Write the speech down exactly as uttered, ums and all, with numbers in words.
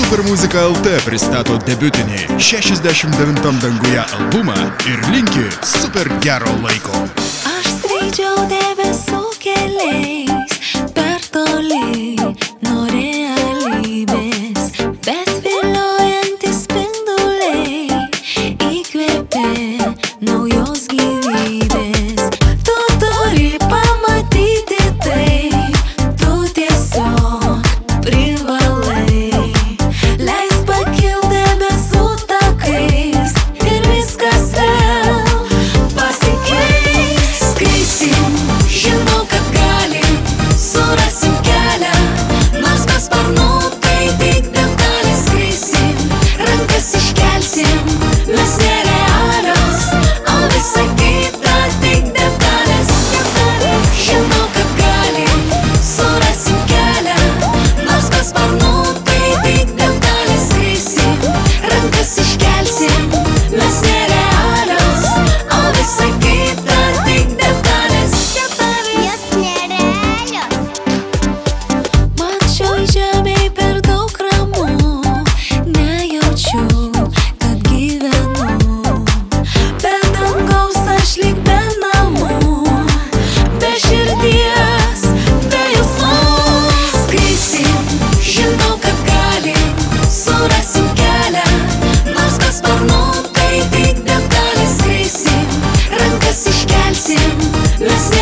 Supermuzika L T pristato debiutinį šešiasdešimt devintam danguje albumą ir linki super gero laiko. Aš skraidžiau debesų keliais per toli nuo realybės, bet viliojantis spinduliai įkvėpė naujos gyvybės. Tu turi pamatyti tai, tu tiesiog privalai. Leis pakilti debesų takais ir viskas vėl pasikeis. Skrisim, žinau, kad galim, surasim kelią, nors be sparnų tai tik detalės. Skrisim, rankas iškelsim, mes nerealios, o visa kita tik detalės. Žinau, kad galim, surasim kelią, nors be sparnų tai tik detalės. Skrisim, rankas iškelsim, mes nerealios, o visa kita tik detalės. Jos nerealios. Man šioj žemėj per daug ramu, nejaučiu, kad gyvenu. Be dangaus aš lyg be namų, be širdies, be jausmų. Skrisim, žinau, kad galim, surasim kelią, nors be sparnų tai tik detalės. Skrisim, rankas iškelsim, mes